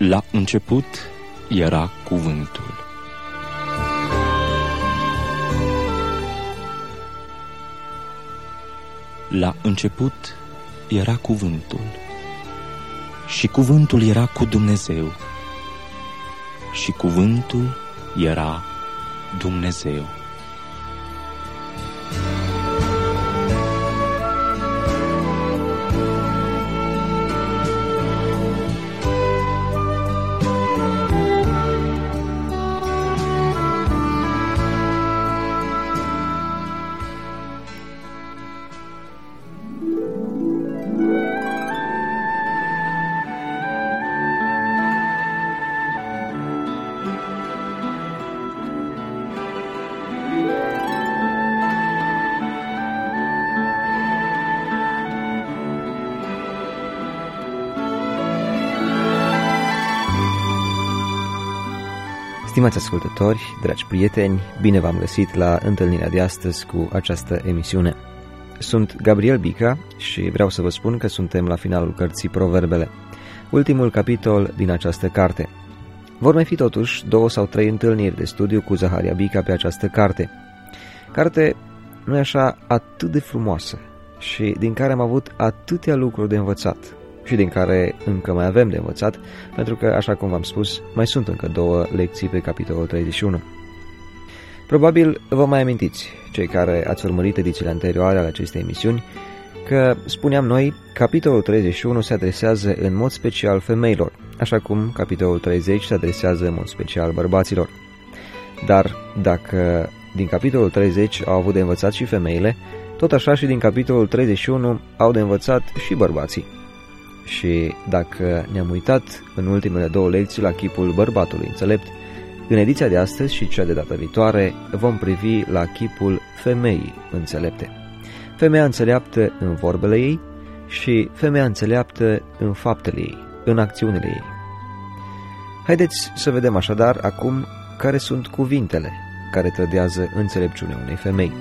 La început era Cuvântul. La început era Cuvântul, și Cuvântul era cu Dumnezeu, și Cuvântul era Dumnezeu. Stimați ascultători, dragi prieteni, bine v-am găsit la întâlnirea de astăzi cu această emisiune. Sunt Gabriel Bica și vreau să vă spun că suntem la finalul cărții Proverbele, ultimul capitol din această carte. Vor mai fi totuși 2 sau 3 întâlniri de studiu cu Zaharia Bica pe această carte. Carte, nu-i așa, atât de frumoasă și din care am avut atâtea lucruri de învățat și din care încă mai avem de învățat, pentru că, așa cum v-am spus, mai sunt încă 2 lecții pe capitolul 31. Probabil vă mai amintiți, cei care ați urmărit edițiile anterioare ale acestei emisiuni, că, spuneam noi, capitolul 31 se adresează în mod special femeilor, așa cum capitolul 30 se adresează în mod special bărbaților. Dar, dacă din capitolul 30 au avut de învățat și femeile, tot așa și din capitolul 31 au de învățat și bărbații. Și dacă ne-am uitat în ultimele 2 lecții la chipul bărbatului înțelept, în ediția de astăzi și cea de data viitoare vom privi la chipul femeii înțelepte. Femeia înțeleaptă în vorbele ei și femeia înțeleaptă în faptele ei, în acțiunile ei. Haideți să vedem așadar acum care sunt cuvintele care trădează înțelepciunea unei femei.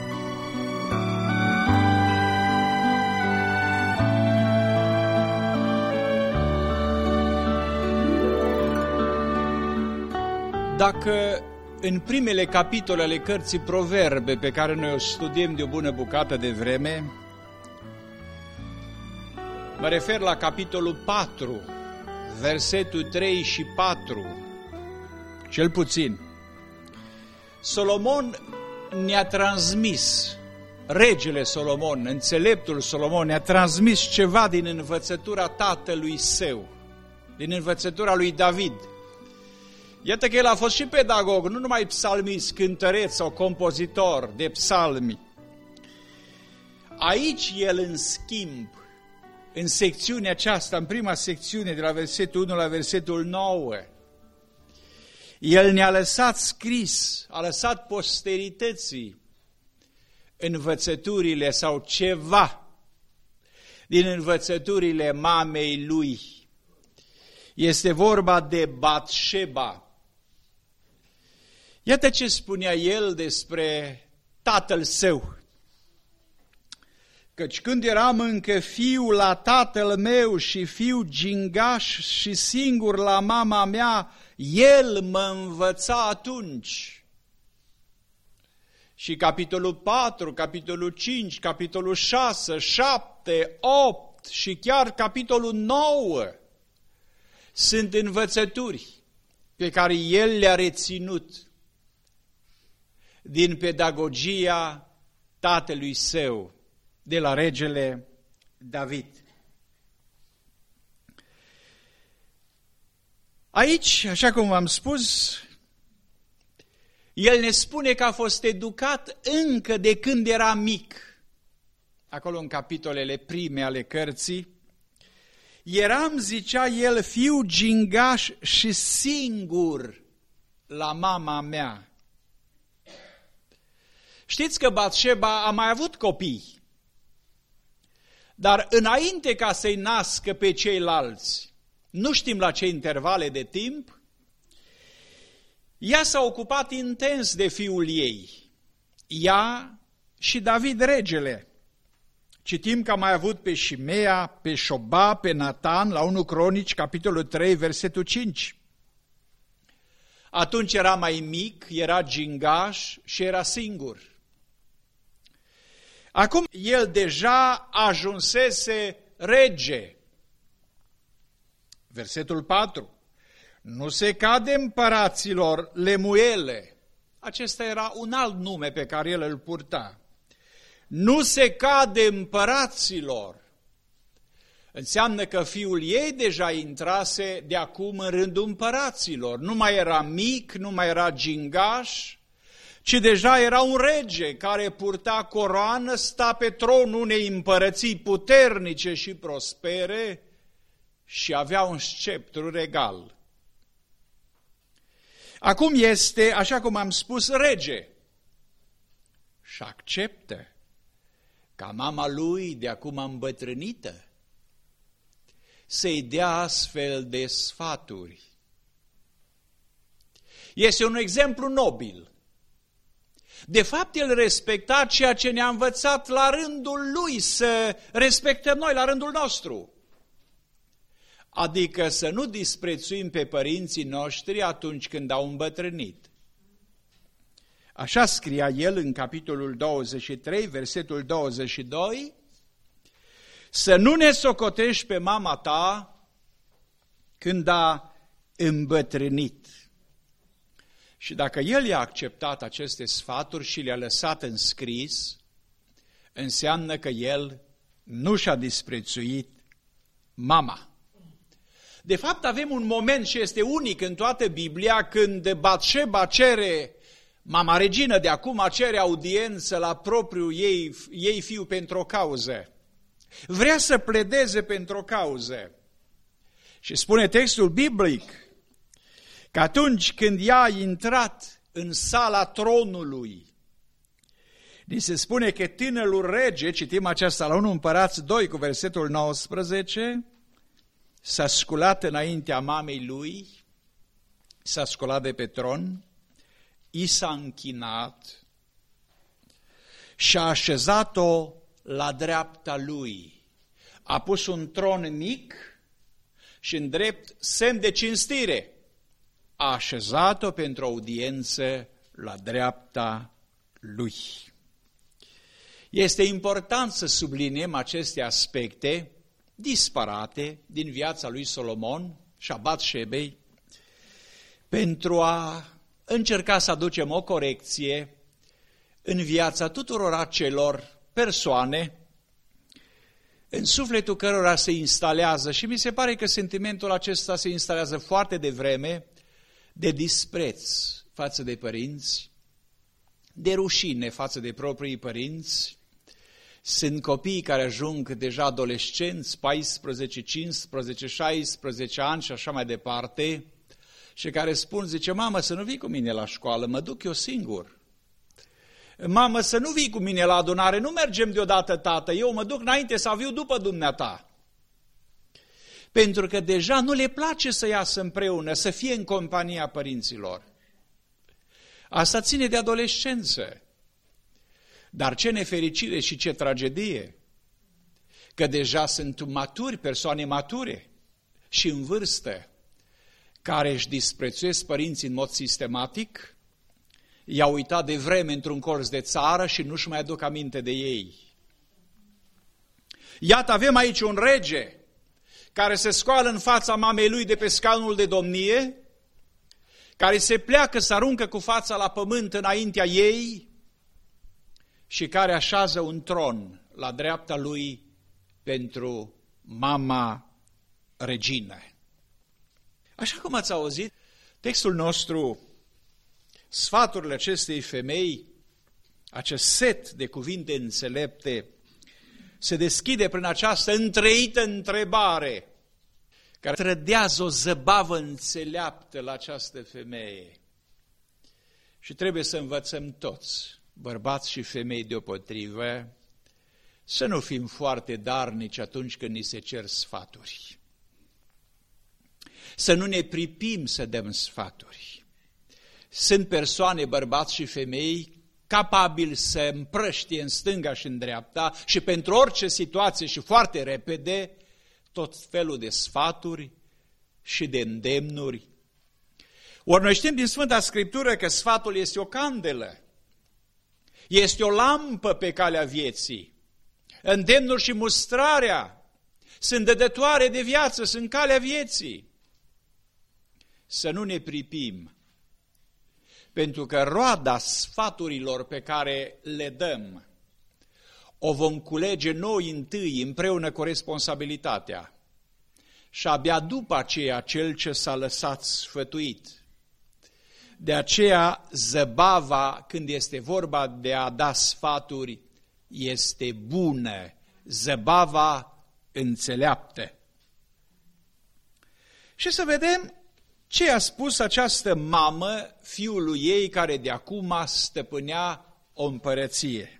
Dacă în primele capitole ale cărții Proverbe, pe care noi o studiem de o bună bucată de vreme, mă refer la capitolul 4, versetul 3 și 4, cel puțin, Solomon ne-a transmis, regele Solomon, înțeleptul Solomon, ne-a transmis ceva din învățătura tatălui său, din învățătura lui David. Iată că el a fost și pedagog, nu numai psalmist, cântăreț sau compozitor de psalmi. Aici el, în schimb, în secțiunea aceasta, în prima secțiune, de la versetul 1 la versetul 9, el ne-a lăsat scris, a lăsat posterității învățăturile sau ceva din învățăturile mamei lui. Este vorba de Batșeba. Iată ce spunea el despre tatăl său. Căci când eram încă fiu la tatăl meu și fiu gingaș și singur la mama mea, el mă învăța atunci. Și capitolul 4, capitolul 5, capitolul 6, 7, 8 și chiar capitolul 9 sunt învățături pe care el le-a reținut din pedagogia tatălui său, de la regele David. Aici, așa cum v-am spus, el ne spune că a fost educat încă de când era mic. Acolo în capitolele prime ale cărții, eram, zicea el, fiu gingaș și singur la mama mea. Știți că Batșeba a mai avut copii, dar înainte ca să-i nască pe ceilalți, nu știm la ce intervale de timp, ea s-a ocupat intens de fiul ei, ea și David regele. Citim că am mai avut pe Șimea, pe Șoba, pe Natan, la 1 Cronici, capitolul 3, versetul 5. Atunci era mai mic, era gingaș și era singur. Acum el deja ajunsese rege. Versetul 4. Nu se cade împăraților Lemuele. Acesta era un alt nume pe care el îl purta. Nu se cade împăraților. Înseamnă că fiul ei deja intrase de acum în rândul împăraților. Nu mai era mic, nu mai era gingaș, ci deja era un rege care purta coroană, sta pe tronul unei împărății puternice și prospere și avea un sceptru regal. Acum este, așa cum am spus, rege și acceptă ca mama lui de acum îmbătrânită să-i dea astfel de sfaturi. Este un exemplu nobil. De fapt, el respecta ceea ce ne-a învățat la rândul lui să respectăm noi la rândul nostru. Adică să nu disprețuim pe părinții noștri atunci când au îmbătrânit. Așa scria el în capitolul 23, versetul 22, să nu ne socotești pe mama ta când a îmbătrânit. Și dacă el i-a acceptat aceste sfaturi și le-a lăsat în scris, înseamnă că el nu și-a disprețuit mama. De fapt, avem un moment și este unic în toată Biblia când Batșeba cere, mama regină de acum cere audiență la propriul ei fiu pentru o cauză. Vrea să pledeze pentru o cauză. Și spune textul biblic că atunci când ea a intrat în sala tronului, ni se spune că tânărul rege, citim aceasta la 1 Împărați 2 cu versetul 19, s-a sculat înaintea mamei lui, s-a sculat de pe tron, i s-a închinat și a așezat-o la dreapta lui. A pus un tron mic și în drept semn de cinstire. A așezat-o pentru audiență la dreapta lui. Este important să subliniem aceste aspecte disparate din viața lui Solomon și a Batșebei pentru a încerca să aducem o corecție în viața tuturor acelor persoane în sufletul cărora se instalează, și mi se pare că sentimentul acesta se instalează foarte devreme, de dispreț față de părinți, de rușine față de proprii părinți. Sunt copii care ajung deja adolescenți, 14, 15, 16 ani și așa mai departe, și care spun, zice, mamă, să nu vii cu mine la școală, mă duc eu singur. Mamă, să nu vii cu mine la adunare, nu mergem deodată, tată, eu mă duc înainte sau viu după dumneata. Pentru că deja nu le place să iasă împreună, să fie în compania părinților. Asta ține de adolescență. Dar ce nefericire și ce tragedie, că deja sunt maturi, persoane mature și în vârstă, care își disprețuiesc părinții în mod sistematic, i-au uitat de vreme într-un colț de țară și nu-și mai aduc aminte de ei. Iată, avem aici un rege care se scoală în fața mamei lui de pe scaunul de domnie, care se pleacă, să aruncă cu fața la pământ înaintea ei și care așează un tron la dreapta lui pentru mama regină. Așa cum ați auzit, textul nostru, sfaturile acestei femei, acest set de cuvinte înțelepte, se deschide prin această întreită întrebare care trădează o zăbavă înțeleaptă la această femeie. Și trebuie să învățăm toți, bărbați și femei deopotrivă, să nu fim foarte darnici atunci când ni se cer sfaturi. Să nu ne pripim să dăm sfaturi. Sunt persoane, bărbați și femei, capabil să împrăștie în stânga și în dreapta și pentru orice situație și foarte repede tot felul de sfaturi și de îndemnuri. Ori noi știm din Sfânta Scriptură că sfatul este o candelă, este o lampă pe calea vieții. Îndemnul și mustrarea sunt dădătoare de viață, sunt calea vieții. Să nu ne pripim, pentru că roada sfaturilor pe care le dăm o vom culege noi întâi împreună cu responsabilitatea și abia după aceea cel ce s-a lăsat sfătuit. De aceea zăbava, când este vorba de a da sfaturi, este bună, zăbava înțeleaptă. Și să vedem ce a spus această mamă fiului ei care de acum stăpânea o împărăție.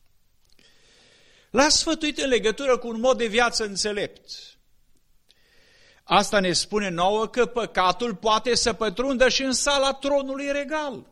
L-a sfătuit în legătură cu un mod de viață înțelept. Asta ne spune nouă că păcatul poate să pătrundă și în sala tronului regal.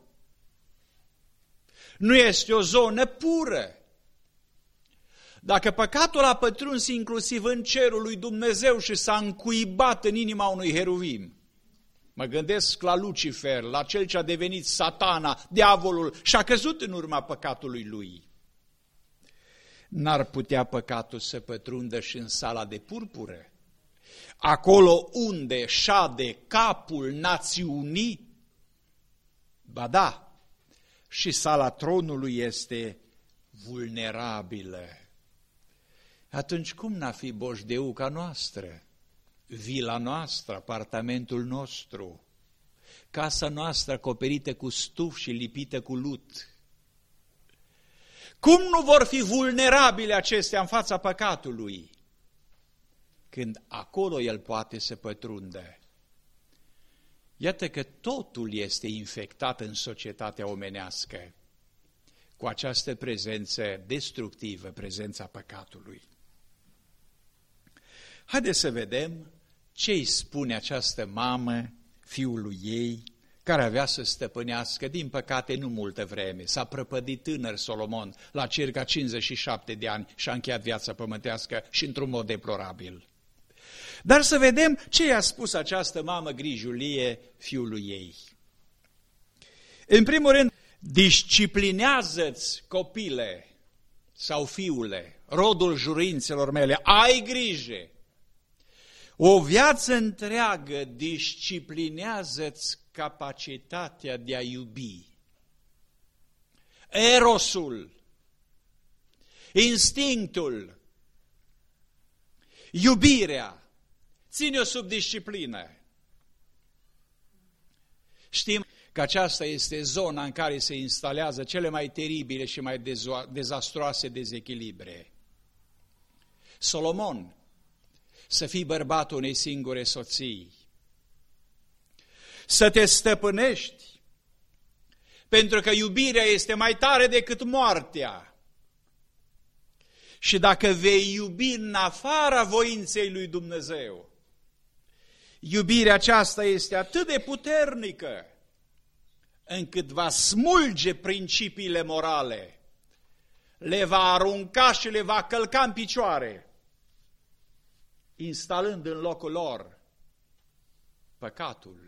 Nu este o zonă pură. Dacă păcatul a pătruns inclusiv în cerul lui Dumnezeu și s-a încuibat în inima unui heruvim, mă gândesc la Lucifer, la cel ce a devenit Satana, diavolul, și a căzut în urma păcatului lui, n-ar putea păcatul să pătrundă și în sala de purpură, acolo unde șade capul națiunii? Ba da, și sala tronului este vulnerabilă. Atunci cum n-a fi Bojdeuca noastră, vila noastră, apartamentul nostru, casa noastră acoperită cu stuf și lipită cu lut? Cum nu vor fi vulnerabile acestea în fața păcatului, când acolo el poate să pătrundă? Iată că totul este infectat în societatea omenească cu această prezență destructivă, prezența păcatului. Haideți să vedem ce îi spune această mamă fiului ei, care avea să stăpânească, din păcate, nu multă vreme. S-a prăpădit tânăr Solomon la circa 57 de ani și a încheiat viața pământească și într-un mod deplorabil. Dar să vedem ce i-a spus această mamă grijulie fiului ei. În primul rând, disciplinează-ți, copile sau fiule, rodul jurințelor mele, ai grijă. O viață întreagă disciplinează-ți capacitatea de a iubi. Erosul, instinctul, iubirea, ține-o sub disciplină. Știm că aceasta este zona în care se instalează cele mai teribile și mai dezastroase dezechilibre. Solomon, să fii bărbatul unei singure soții, să te stăpânești, pentru că iubirea este mai tare decât moartea. Și dacă vei iubi în afara voinței lui Dumnezeu, iubirea aceasta este atât de puternică, încât va smulge principiile morale, le va arunca și le va călca în picioare, instalând în locul lor păcatul.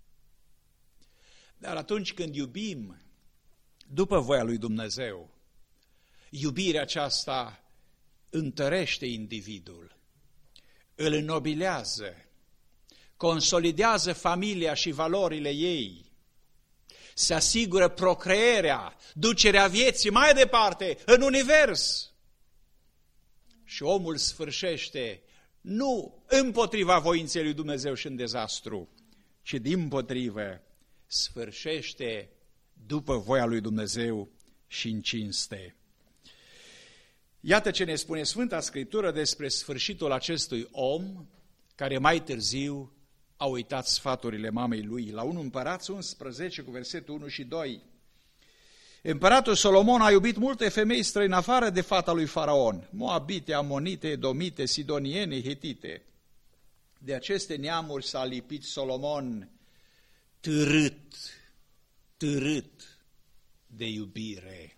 Dar atunci când iubim după voia lui Dumnezeu, iubirea aceasta întărește individul, îl înnobilează, consolidează familia și valorile ei, se asigură procreerea, ducerea vieții mai departe în univers. Și omul sfârșește nu împotriva voinței lui Dumnezeu și în dezastru, ci dimpotrivă sfârșește după voia lui Dumnezeu și în cinste. Iată ce ne spune Sfânta Scriptură despre sfârșitul acestui om, care mai târziu a uitat sfaturile mamei lui. La 1 Împărați 11, cu versetul 1 și 2. Împăratul Solomon a iubit multe femei străine afară de fata lui Faraon, moabite, amonite, edomite, sidoniene, hetite. De aceste neamuri s-a lipit Solomon târât, de iubire.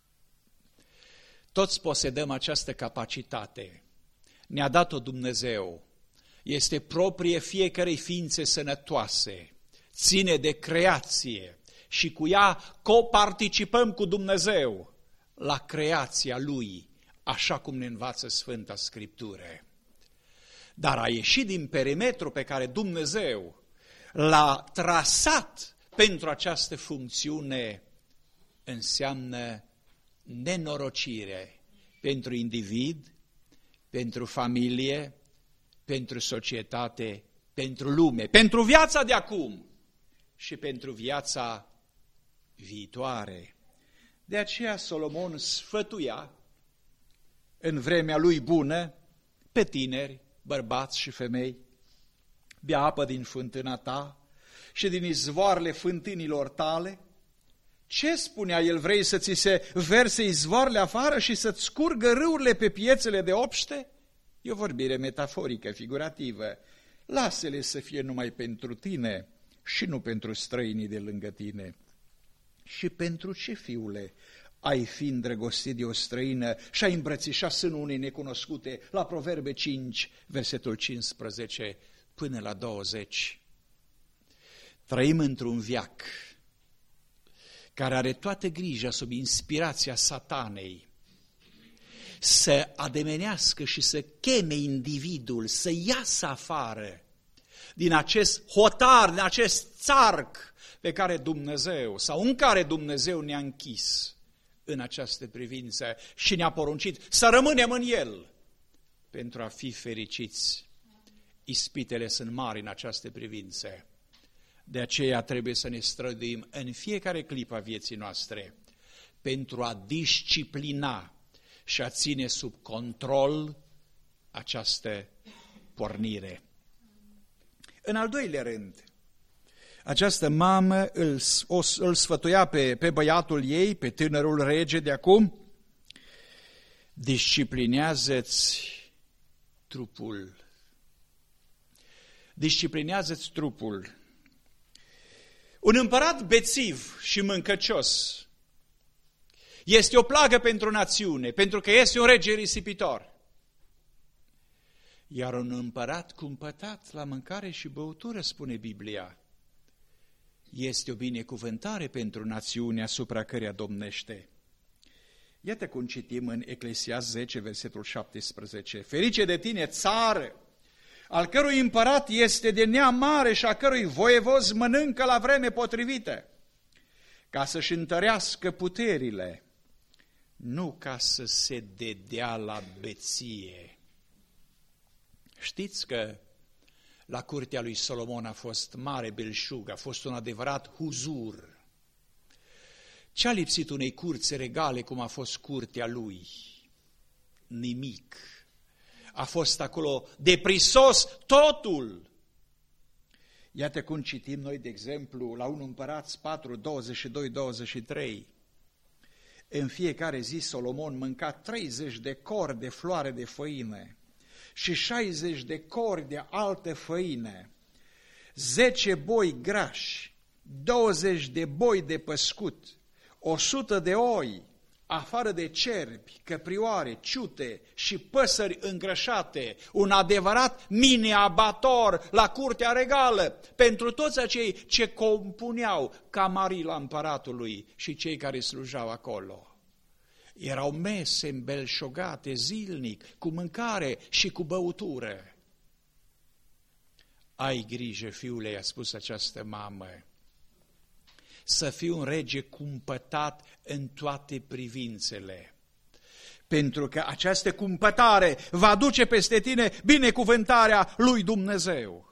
Toți posedăm această capacitate. Ne-a dat-o Dumnezeu. Este proprie fiecărei ființe sănătoase. Ține de creație și cu ea coparticipăm cu Dumnezeu la creația Lui, așa cum ne învață Sfânta Scriptură. Dar a ieșit din perimetrul pe care Dumnezeu l-a trasat pentru această funcțiune înseamnă nenorocire pentru individ, pentru familie, pentru societate, pentru lume, pentru viața de acum și pentru viața viitoare. De aceea Solomon sfătuia în vremea lui bună pe tineri, bărbați și femei: bea apă din fântâna ta și din izvoarele fântânilor tale. Ce spunea el? Vrei să ți se verse izvoarele afară și să-ți scurgă râurile pe piețele de obște? E o vorbire metaforică, figurativă. Lasă-le să fie numai pentru tine și nu pentru străinii de lângă tine. Și pentru ce, fiule, ai fi îndrăgostit de o străină și ai îmbrățișa sânul unei necunoscute? La Proverbe 5, versetul 15 până la 20. Trăim într-un veac care are toată grija sub inspirația Satanei să ademenească și să cheme individul să iasă afară din acest hotar, din acest țarc pe care Dumnezeu, sau în care Dumnezeu ne-a închis în această privință și ne-a poruncit să rămânem în el pentru a fi fericiți. Ispitele sunt mari în această privință. De aceea trebuie să ne străduim în fiecare clipă a vieții noastre pentru a disciplina și a ține sub control această pornire. În al doilea rând, această mamă îl sfătuia pe băiatul ei, pe tânărul rege de acum: disciplinează-ți trupul. Disciplinează-ți trupul. Un împărat bețiv și mâncăcios este o plagă pentru națiune, pentru că este un rege risipitor. Iar un împărat cumpătat la mâncare și băutură, spune Biblia, este o binecuvântare pentru națiunea asupra căreia domnește. Iată cum citim în Eclesiast 10, versetul 17. Ferice de tine, țară, al cărui împărat este de neam mare și a cărui voievoz mănâncă la vreme potrivită, ca să-și întărească puterile, nu ca să se dedea la beție. Știți că la curtea lui Solomon a fost mare belșug, a fost un adevărat huzur. Ce-a lipsit unei curți regale cum a fost curtea lui? Nimic. A fost acolo deprisos totul. Iată cum citim noi, de exemplu, la 1 Împărați 4, 22-23. În fiecare zi Solomon mânca 30 de cori de floare de făină și 60 de cori de altă făină, 10 boi grași, 20 de boi de păscut, 100 de oi, afară de cerbi, căprioare, ciute și păsări îngrășate, un adevărat mini-abator la curtea regală pentru toți acei ce compuneau camarila împăratului și cei care slujau acolo. Erau mese îmbelșogate zilnic, cu mâncare și cu băutură. Ai grijă, fiule, i-a spus această mamă, să fii un rege cumpătat în toate privințele, pentru că această cumpătare va duce peste tine binecuvântarea lui Dumnezeu.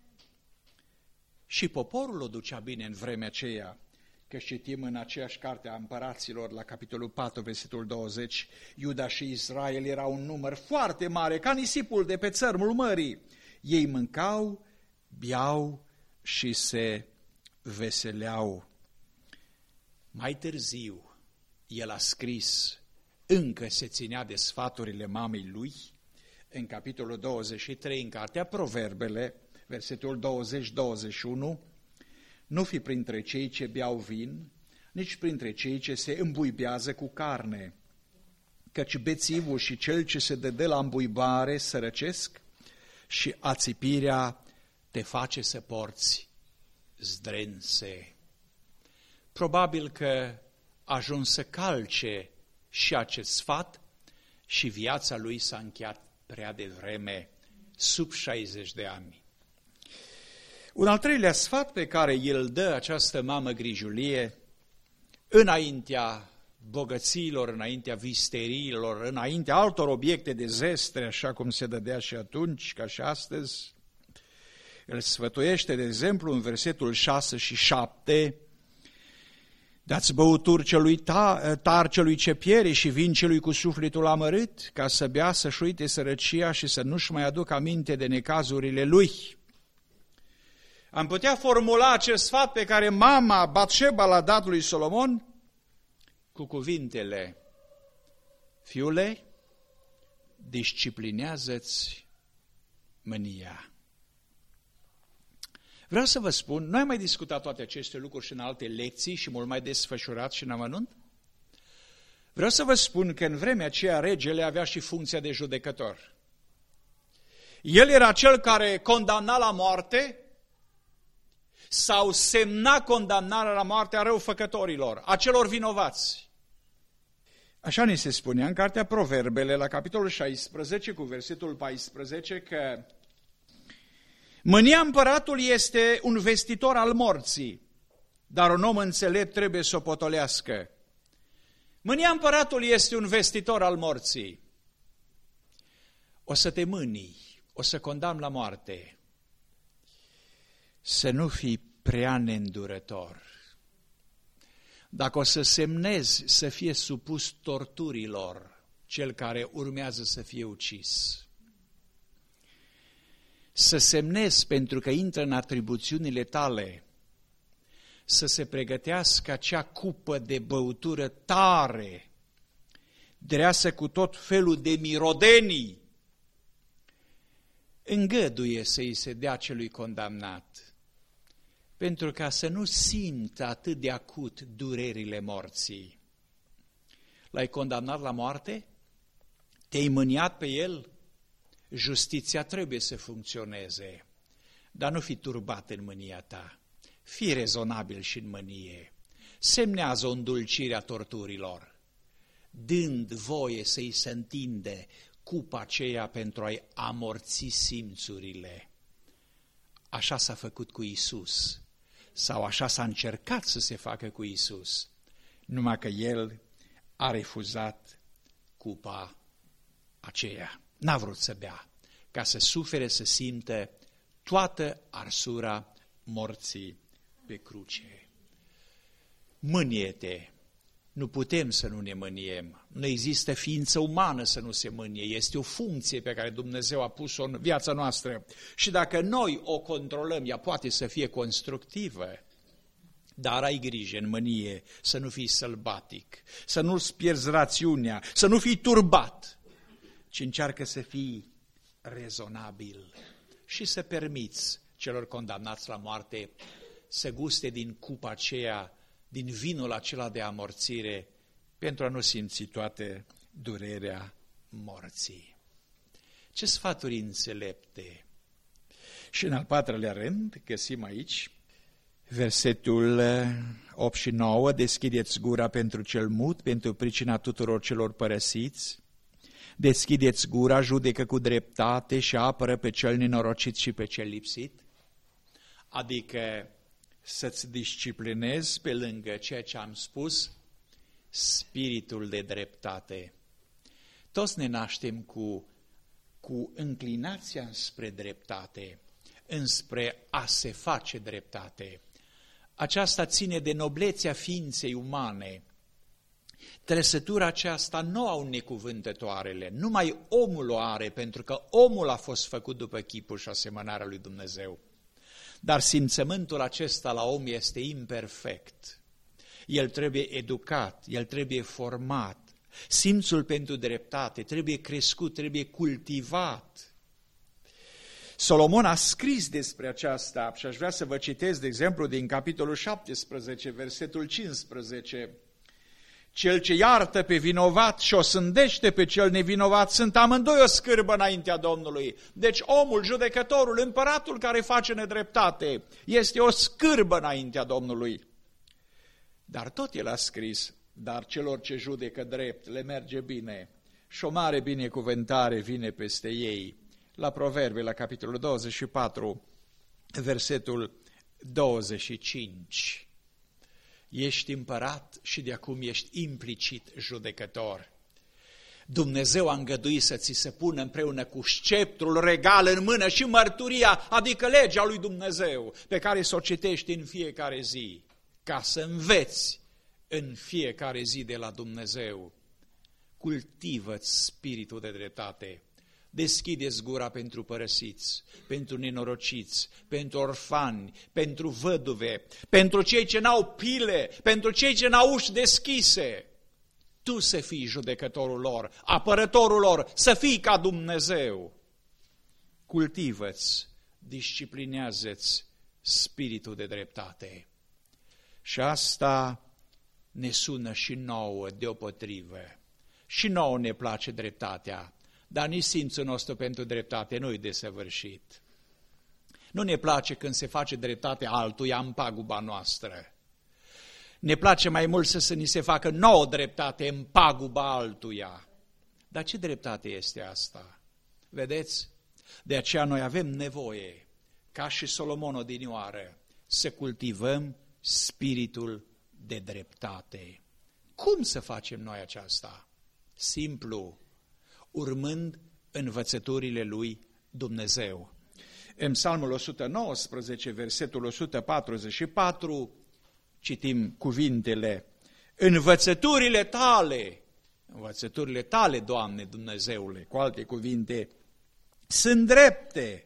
Și poporul o ducea bine în vremea aceea, că citim în aceeași carte a Împăraților, la capitolul 4, versetul 20, Iuda și Israel era un număr foarte mare, ca nisipul de pe țărmul mării. Ei mâncau, beau și se veseleau. Mai târziu, el a scris, încă se ținea de sfaturile mamei lui, în capitolul 23, în cartea Proverbele, versetul 20-21, nu fi printre cei ce beau vin, nici printre cei ce se îmbuibează cu carne, căci bețivul și cel ce se dă la îmbuibare sărăcesc și ațipirea te face să porți zdrense. Probabil că a ajuns să calce și acest sfat și viața lui s-a încheiat prea devreme, sub 60 de ani. Un al treilea sfat pe care îl dă această mamă grijulie, înaintea bogăților, înaintea visteriilor, înaintea altor obiecte de zestre, așa cum se dădea și atunci, ca și astăzi, îl sfătuiește, de exemplu, în versetul 6 și 7, dați băuturi celui tar celui ce piere și vin celui cu sufletul amărât, ca să bea, să-și uite sărăcia și să nu-și mai aducă aminte de necazurile lui. Am putea formula acest sfat pe care mama Batșeba l-a dat lui Solomon cu cuvintele: fiule, disciplinează-ți mânia. Vreau să vă spun, noi am mai discutat toate aceste lucruri și în alte lecții și mult mai desfășurat și în amănunt. Vreau să vă spun că în vremea aceea regele avea și funcția de judecător. El era cel care condamna la moarte sau semna condamnarea la moarte a răufăcătorilor, a celor vinovați. Așa ni se spunea în cartea Proverbele, la capitolul 16, cu versetul 14, că mânia împăratului este un vestitor al morții, dar un om înțelept trebuie să o potolească. Mânia împăratului este un vestitor al morții. O să te mânii, o să condamn la moarte. Să nu fii prea neîndurător. Dacă o să semnezi să fie supus torturilor cel care urmează să fie ucis, să semnezi pentru că intră în atribuțiunile tale, să se pregătească acea cupă de băutură tare, dreasă cu tot felul de mirodenii, îngăduie să-i se dea celui condamnat, pentru ca să nu simtă atât de acut durerile morții. L-ai condamnat la moarte? Te-ai mâniat pe el? Justiția trebuie să funcționeze, dar nu fi turbat în mânia ta. Fii rezonabil și în mânie. Semnează o îndulcire a torturilor, dând voie să-i se întinde cupa aceea pentru a-i amorți simțurile. Așa s-a făcut cu Iisus, sau așa s-a încercat să se facă cu Iisus, numai că El a refuzat cupa aceea. N-a vrut să bea, ca să sufere, să simtă toată arsura morții pe cruce. Mânie-te! Nu putem să nu ne mâniem. Nu există ființă umană să nu se mânie. Este o funcție pe care Dumnezeu a pus-o în viața noastră. Și dacă noi o controlăm, ea poate să fie constructivă. Dar ai grijă în mânie să nu fii sălbatic, să nu-ți pierzi rațiunea, să nu fii turbat, ci încearcă să fii rezonabil și să permiți celor condamnați la moarte să guste din cupa aceea, din vinul acela de amorțire, pentru a nu simți toată durerea morții. Ce sfaturi înțelepte! Și în al patrulea rând găsim aici versetul 8 și 9, deschideți gura pentru cel mut, pentru pricina tuturor celor părăsiți, deschideți gura, judecă cu dreptate și apără pe cel nenorocit și pe cel lipsit, adică să-ți disciplinezi pe lângă ceea ce am spus, spiritul de dreptate. Toți ne naștem cu înclinația spre dreptate, înspre a se face dreptate. Aceasta ține de noblețea ființei umane. Trăsătura aceasta nu au necuvântătoarele, numai omul o are, pentru că omul a fost făcut după chipul și asemănarea lui Dumnezeu. Dar simțământul acesta la om este imperfect. El trebuie educat, el trebuie format. Simțul pentru dreptate trebuie crescut, trebuie cultivat. Solomon a scris despre aceasta și aș vrea să vă citesc, de exemplu, din capitolul 17, versetul 15. Cel ce iartă pe vinovat și o sândește pe cel nevinovat sunt amândoi o scârbă înaintea Domnului. Deci omul, judecătorul, împăratul care face nedreptate este o scârbă înaintea Domnului. Dar tot el a scris, dar celor ce judecă drept le merge bine și o mare binecuvântare vine peste ei. La Proverbe, la capitolul 24, versetul 25. Ești împărat și de acum ești implicit judecător. Dumnezeu a îngăduit să ți se pună împreună cu sceptrul regal în mână și mărturia, adică legea lui Dumnezeu, pe care să o citești în fiecare zi, ca să înveți în fiecare zi de la Dumnezeu. Cultivă-ți spiritul de dreptate. Deschide-ți gura pentru părăsiți, pentru nenorociți, pentru orfani, pentru văduve, pentru cei ce n-au pile, pentru cei ce n-au uși deschise. Tu să fii judecătorul lor, apărătorul lor, să fii ca Dumnezeu. Cultivă-ți, disciplinează-ți spiritul de dreptate. Și asta ne sună și nouă deopotrivă. Și nouă ne place dreptatea. Dar nici simțul nostru pentru dreptate nu-i desăvârșit. Nu ne place când se face dreptate altuia în paguba noastră. Ne place mai mult să ni se facă nouă dreptate în paguba altuia. Dar ce dreptate este asta? Vedeți? De aceea noi avem nevoie, ca și Solomon odinioară, să cultivăm spiritul de dreptate. Cum să facem noi aceasta? Simplu, urmând învățăturile lui Dumnezeu. În Psalmul 119, versetul 144, citim cuvintele: învățăturile tale, Doamne Dumnezeule, cu alte cuvinte, sunt drepte,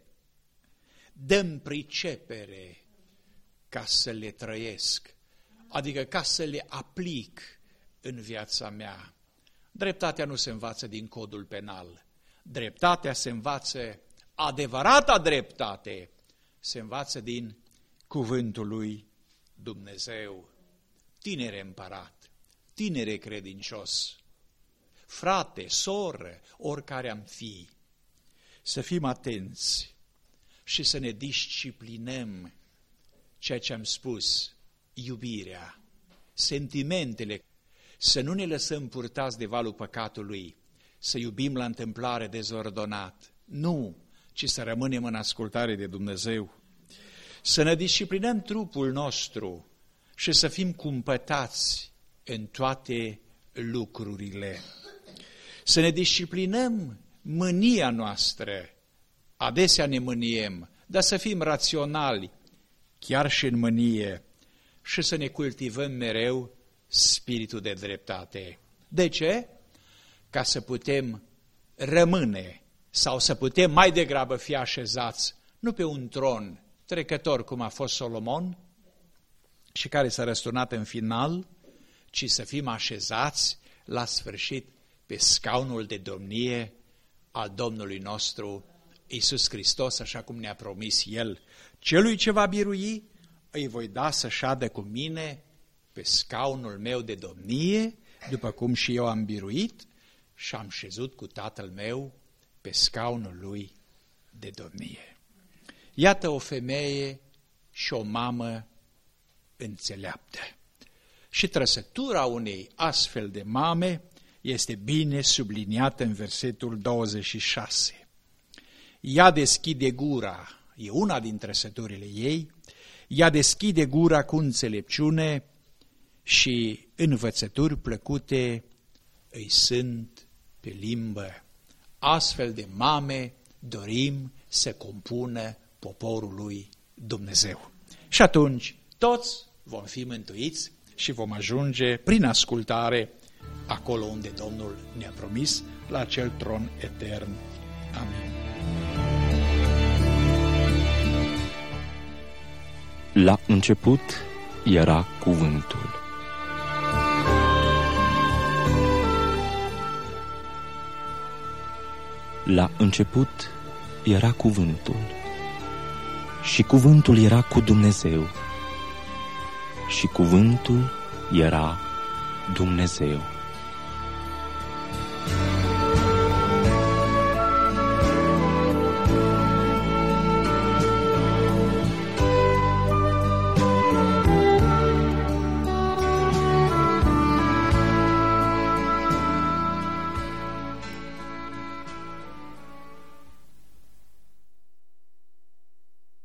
dă-mi pricepere ca să le trăiesc, adică ca să le aplic în viața mea. Dreptatea nu se învață din codul penal. Dreptatea se învață, adevărata dreptate, se învață din cuvântul lui Dumnezeu. Tinere împărat, tinere credincios, frate, soră, oricare am fi, să fim atenți și să ne disciplinăm ceea ce am spus, iubirea, sentimentele, să nu ne lăsăm purtați de valul păcatului, să iubim la întâmplare dezordonat, nu, ci să rămânem în ascultare de Dumnezeu, să ne disciplinăm trupul nostru și să fim cumpătați în toate lucrurile, să ne disciplinăm mânia noastră, adesea ne mâniem, dar să fim raționali, chiar și în mânie, și să ne cultivăm mereu spiritul de dreptate. De ce? Ca să putem rămâne sau să putem mai degrabă fi așezați, nu pe un tron trecător cum a fost Solomon și care s-a răsturnat în final, ci să fim așezați la sfârșit pe scaunul de domnie al Domnului nostru Iisus Hristos, așa cum ne-a promis El. Celui ce va birui, îi voi da să șadă cu mine pe scaunul meu de domnie, după cum și eu am biruit și am șezut cu Tatăl meu pe scaunul lui de domnie. Iată o femeie și o mamă înțeleaptă. Și trăsătura unei astfel de mame este bine subliniată în versetul 26. Ea deschide gura, e una din trăsăturile ei, ea deschide gura cu înțelepciune și învățături plăcute îi sunt pe limbă. Astfel de mame dorim să compună poporul lui Dumnezeu. Și atunci toți vom fi mântuiți și vom ajunge prin ascultare acolo unde Domnul ne-a promis, la acel tron etern. Amin. La început era cuvântul. La început era cuvântul. Și cuvântul era cu Dumnezeu. Și cuvântul era Dumnezeu.